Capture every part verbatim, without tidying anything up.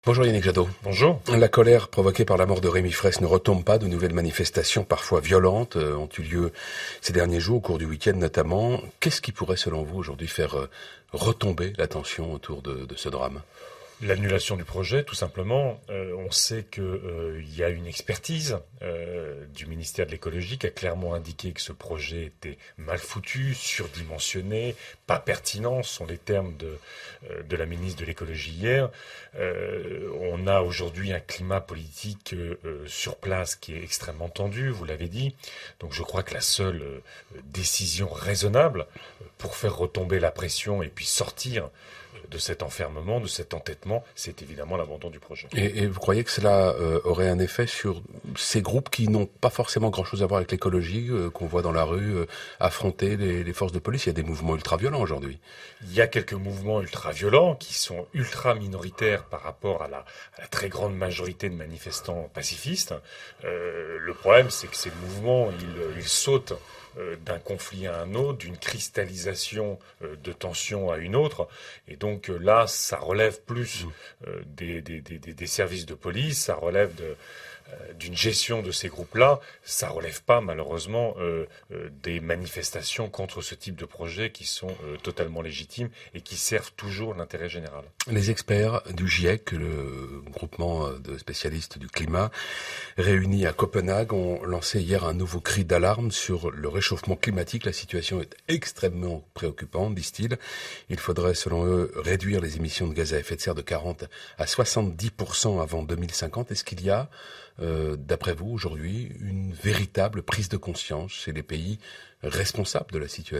Bonjour Yannick Jadot. Bonjour. La colère provoquée par la mort de Rémi Fraisse ne retombe pas. De nouvelles manifestations, parfois violentes, ont eu lieu ces derniers jours, au cours du week-end notamment. Qu'est-ce qui pourrait, selon vous, aujourd'hui faire retomber l'attention autour de, de ce drame ? L'annulation du projet, tout simplement. Euh, on sait qu'il euh, y a une expertise euh, du ministère de l'écologie qui a clairement indiqué que ce projet était mal foutu, surdimensionné, pas pertinent, ce sont les termes de, euh, de la ministre de l'écologie hier. Euh, on a aujourd'hui un climat politique euh, sur place qui est extrêmement tendu, vous l'avez dit. Donc je crois que la seule euh, décision raisonnable pour faire retomber la pression et puis sortir de cet enfermement, de cet entêtement, c'est évidemment l'abandon du projet. Et, et vous croyez que cela euh, aurait un effet sur ces groupes qui n'ont pas forcément grand-chose à voir avec l'écologie, euh, qu'on voit dans la rue, euh, affronter les, les forces de police ? Il y a des mouvements ultra-violents aujourd'hui. Il y a quelques mouvements ultra-violents qui sont ultra-minoritaires par rapport à la, à la très grande majorité de manifestants pacifistes. Euh, le problème, c'est que ces mouvements, ils, ils sautent Euh, d'un conflit à un autre, d'une cristallisation euh, de tension à une autre. Et donc euh, là, ça relève plus euh, des, des, des, des services de police, ça relève de, euh, d'une gestion de ces groupes-là. Ça relève pas, malheureusement, euh, euh, des manifestations contre ce type de projet qui sont euh, totalement légitimes et qui servent toujours l'intérêt général. Les experts du GIEC, le groupement de spécialistes du climat, réunis à Copenhague, ont lancé hier un nouveau cri d'alarme sur le réchauffement climatique. La situation est extrêmement préoccupante, disent-ils. Il faudrait, selon eux, réduire les émissions de gaz à effet de serre de quarante à soixante-dix pour cent avant deux mille cinquante. Est-ce qu'il y a, euh, d'après vous, aujourd'hui, une véritable prise de conscience chez les pays responsables de la situation ?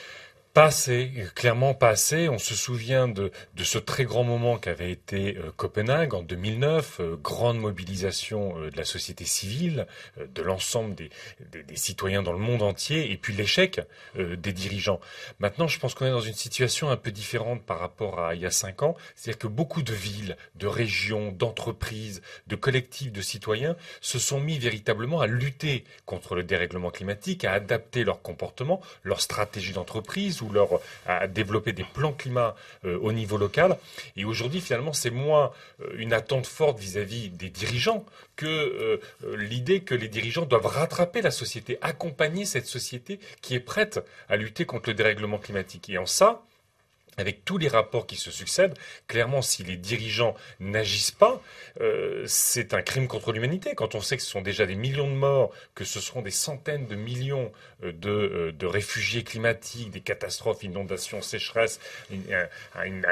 Pas assez, clairement pas assez. On se souvient de, de ce très grand moment qu'avait été euh, Copenhague en deux mille neuf, euh, grande mobilisation euh, de la société civile, euh, de l'ensemble des, des, des citoyens dans le monde entier, et puis l'échec euh, des dirigeants. Maintenant, je pense qu'on est dans une situation un peu différente par rapport à il y a cinq ans. C'est-à-dire que beaucoup de villes, de régions, d'entreprises, de collectifs de citoyens se sont mis véritablement à lutter contre le dérèglement climatique, à adapter leur comportement, leur stratégie d'entreprise, ou leur à développer des plans climat euh, au niveau local. Et aujourd'hui, finalement, c'est moins euh, une attente forte vis-à-vis des dirigeants que euh, l'idée que les dirigeants doivent rattraper la société, accompagner cette société qui est prête à lutter contre le dérèglement climatique. Et en ça, avec tous les rapports qui se succèdent, clairement, si les dirigeants n'agissent pas, euh, c'est un crime contre l'humanité. Quand on sait que ce sont déjà des millions de morts, que ce seront des centaines de millions de, euh, de réfugiés climatiques, des catastrophes, inondations, sécheresses, une, une, une,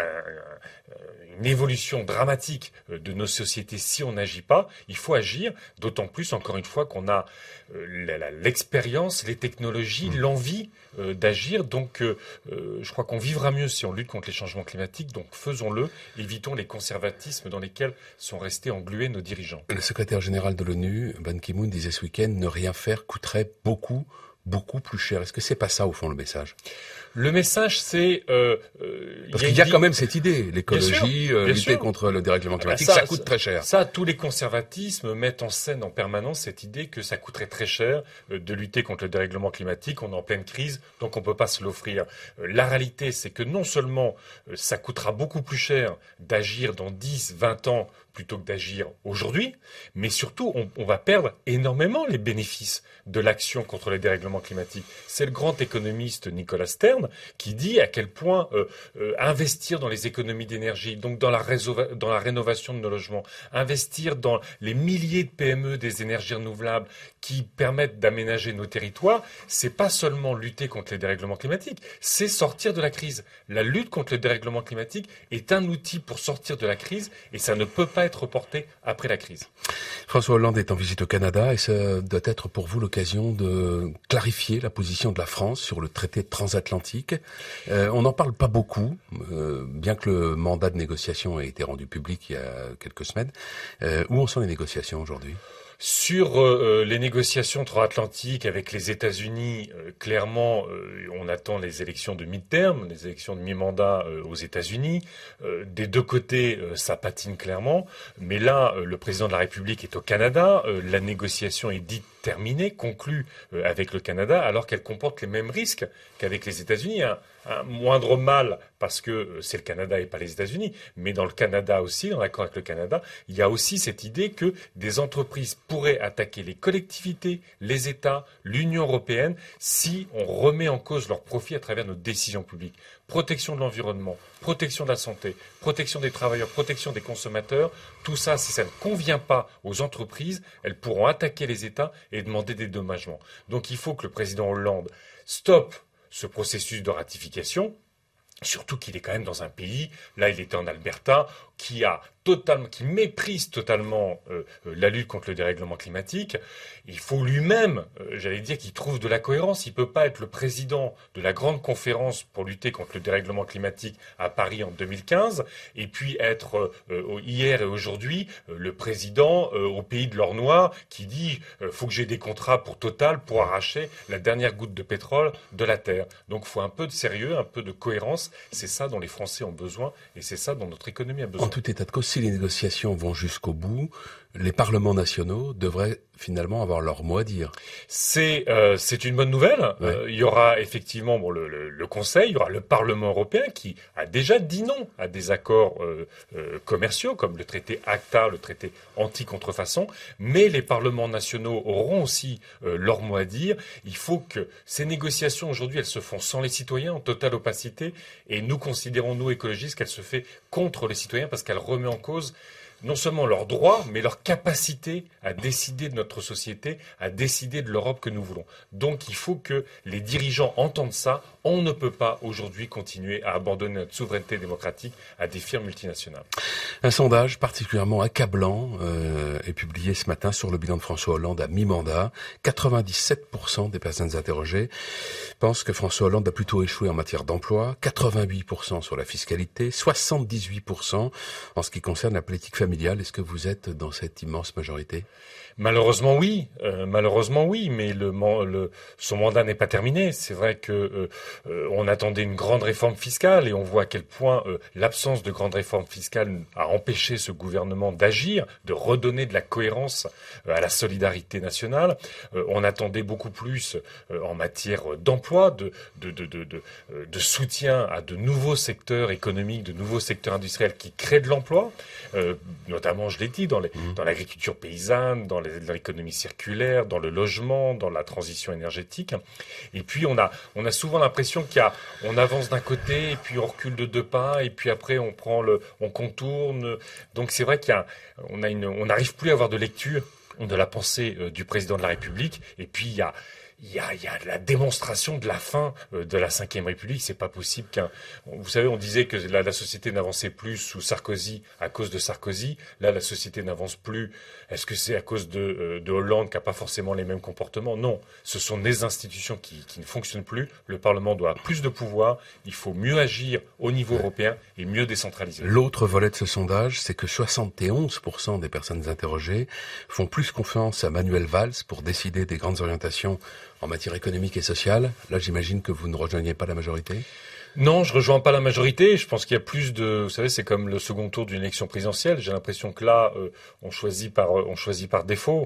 une évolution dramatique de nos sociétés si on n'agit pas, il faut agir, d'autant plus, encore une fois, qu'on a euh, l'expérience, les technologies, l'envie euh, d'agir. Donc, euh, je crois qu'on vivra mieux si on lutte contre les changements climatiques, donc faisons-le, évitons les conservatismes dans lesquels sont restés englués nos dirigeants. Le secrétaire général de l'ONU, Ban Ki-moon, disait ce week-end, ne rien faire coûterait beaucoup, beaucoup plus cher. Est-ce que c'est pas ça, au fond, le message ? Le message, c'est... Euh, euh, Parce qu'il y a quand même cette idée, l'écologie, bien sûr, bien lutter sûr. contre le dérèglement climatique, ça, ça coûte très cher. Ça, tous les conservatismes mettent en scène en permanence cette idée que ça coûterait très cher de lutter contre le dérèglement climatique. On est en pleine crise, donc on peut pas se l'offrir. La réalité, c'est que non seulement ça coûtera beaucoup plus cher d'agir dans dix, vingt ans plutôt que d'agir aujourd'hui, mais surtout, on, on va perdre énormément les bénéfices de l'action contre le dérèglement climatique. C'est le grand économiste Nicolas Stern qui dit à quel point euh, euh, investir dans les économies d'énergie, donc dans la, réso- dans la rénovation de nos logements, investir dans les milliers de P M E des énergies renouvelables qui permettent d'aménager nos territoires, c'est pas seulement lutter contre les dérèglements climatiques, c'est sortir de la crise. La lutte contre le dérèglement climatique est un outil pour sortir de la crise et ça ne peut pas être reporté après la crise. François Hollande est en visite au Canada et ça doit être pour vous l'occasion de clarifier la position de la France sur le traité transatlantique. Euh, on n'en parle pas beaucoup, euh, bien que le mandat de négociation ait été rendu public il y a quelques semaines. Euh, où en sont les négociations aujourd'hui ? Sur euh, les négociations transatlantiques avec les États-Unis, euh, clairement, euh, on attend les élections de mi-terme, les élections de mi-mandat euh, aux États-Unis. Euh, des deux côtés, euh, ça patine clairement. Mais là, euh, le président de la République est au Canada. Euh, la négociation est dite terminée, conclue euh, avec le Canada, alors qu'elle comporte les mêmes risques qu'avec les États-Unis. Un, un moindre mal parce que c'est le Canada et pas les États-Unis, mais dans le Canada aussi, dans l'accord avec le Canada, il y a aussi cette idée que des entreprises pourraient attaquer les collectivités, les États, l'Union européenne, si on remet en cause leurs profits à travers nos décisions publiques. Protection de l'environnement, protection de la santé, protection des travailleurs, protection des consommateurs, tout ça, si ça ne convient pas aux entreprises, elles pourront attaquer les États et demander des dédommagements. Donc il faut que le président Hollande stoppe ce processus de ratification, surtout qu'il est quand même dans un pays, là il était en Alberta, qui a totalement, qui méprise totalement euh, la lutte contre le dérèglement climatique. Il faut lui-même, euh, j'allais dire, qu'il trouve de la cohérence. Il peut pas être le président de la grande conférence pour lutter contre le dérèglement climatique à Paris en deux mille quinze, et puis être euh, hier et aujourd'hui euh, le président euh, au pays de l'or noir qui dit euh, faut que j'ai des contrats pour Total pour arracher la dernière goutte de pétrole de la terre. Donc il faut un peu de sérieux, un peu de cohérence. C'est ça dont les Français ont besoin et c'est ça dont notre économie a besoin. En tout état de cause, si les négociations vont jusqu'au bout, les parlements nationaux devraient finalement avoir leur mot à dire. C'est euh, c'est une bonne nouvelle. Ouais. Euh, il y aura effectivement bon, le, le, le Conseil, il y aura le Parlement européen qui a déjà dit non à des accords euh, euh, commerciaux comme le traité ACTA, le traité anti-contrefaçon. Mais les parlements nationaux auront aussi euh, leur mot à dire. Il faut que ces négociations aujourd'hui, elles se font sans les citoyens, en totale opacité. Et nous considérons, nous écologistes, qu'elle se fait contre les citoyens parce qu'elle remet en cause non seulement leurs droits, mais leur capacité à décider de notre société, à décider de l'Europe que nous voulons. Donc il faut que les dirigeants entendent ça. On ne peut pas aujourd'hui continuer à abandonner notre souveraineté démocratique à des firmes multinationales. Un sondage particulièrement accablant euh, est publié ce matin sur le bilan de François Hollande à mi-mandat. quatre-vingt-dix-sept pour cent des personnes interrogées pensent que François Hollande a plutôt échoué en matière d'emploi, quatre-vingt-huit pour cent sur la fiscalité, soixante-dix-huit pour cent en ce qui concerne la politique familiale. Est-ce que vous êtes dans cette immense majorité ? Malheureusement oui, euh, malheureusement oui, mais le, le, son mandat n'est pas terminé. C'est vrai que euh, euh, on attendait une grande réforme fiscale et on voit à quel point euh, l'absence de grande réforme fiscale a empêché ce gouvernement d'agir, de redonner de la cohérence euh, à la solidarité nationale. Euh, on attendait beaucoup plus euh, en matière d'emploi, de, de, de, de, de, de soutien à de nouveaux secteurs économiques, de nouveaux secteurs industriels qui créent de l'emploi, euh, notamment, je l'ai dit, dans, les, mmh. dans l'agriculture paysanne, dans dans l'économie circulaire, dans le logement, dans la transition énergétique. Et puis on a on a souvent l'impression qu'il y a on avance d'un côté et puis on recule de deux pas et puis après on prend le on contourne. Donc c'est vrai qu'il y a on a une on n'arrive plus à avoir de lecture de la pensée euh, du président de la République. Et puis il y a Il y, a, il y a la démonstration de la fin de la cinquième République. C'est pas possible qu'un. Vous savez, on disait que la, la société n'avançait plus sous Sarkozy à cause de Sarkozy. Là, la société n'avance plus. Est-ce que c'est à cause de, de Hollande qui a pas forcément les mêmes comportements ? Non, ce sont des institutions qui, qui ne fonctionnent plus. Le Parlement doit avoir plus de pouvoir. Il faut mieux agir au niveau européen et mieux décentraliser. L'autre volet de ce sondage, c'est que soixante et onze pour cent des personnes interrogées font plus confiance à Manuel Valls pour décider des grandes orientations en matière économique et sociale. Là, j'imagine que vous ne rejoignez pas la majorité ? Non, je rejoins pas la majorité. Je pense qu'il y a plus de, vous savez, c'est comme le second tour d'une élection présidentielle. J'ai l'impression que là, euh, on choisit par, on choisit par défaut.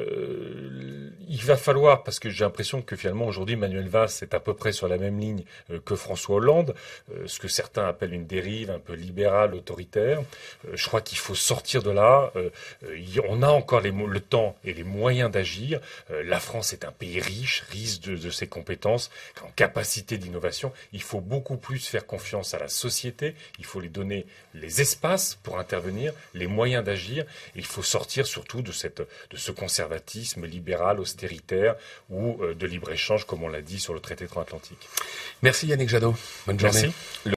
Euh, il va falloir, parce que j'ai l'impression que finalement aujourd'hui, Manuel Valls est à peu près sur la même ligne euh, que François Hollande, euh, ce que certains appellent une dérive un peu libérale, autoritaire. Euh, je crois qu'il faut sortir de là. Euh, euh, on a encore les, le temps et les moyens d'agir. Euh, la France est un pays riche, riche de, de ses compétences, en capacité d'innovation. Il faut beaucoup plus faire confiance à la société, il faut lui donner les espaces pour intervenir, les moyens d'agir, et il faut sortir surtout de, cette, de ce conservatisme libéral, austéritaire ou euh, de libre-échange, comme on l'a dit sur le traité transatlantique. Merci Yannick Jadot, bonne journée. Merci.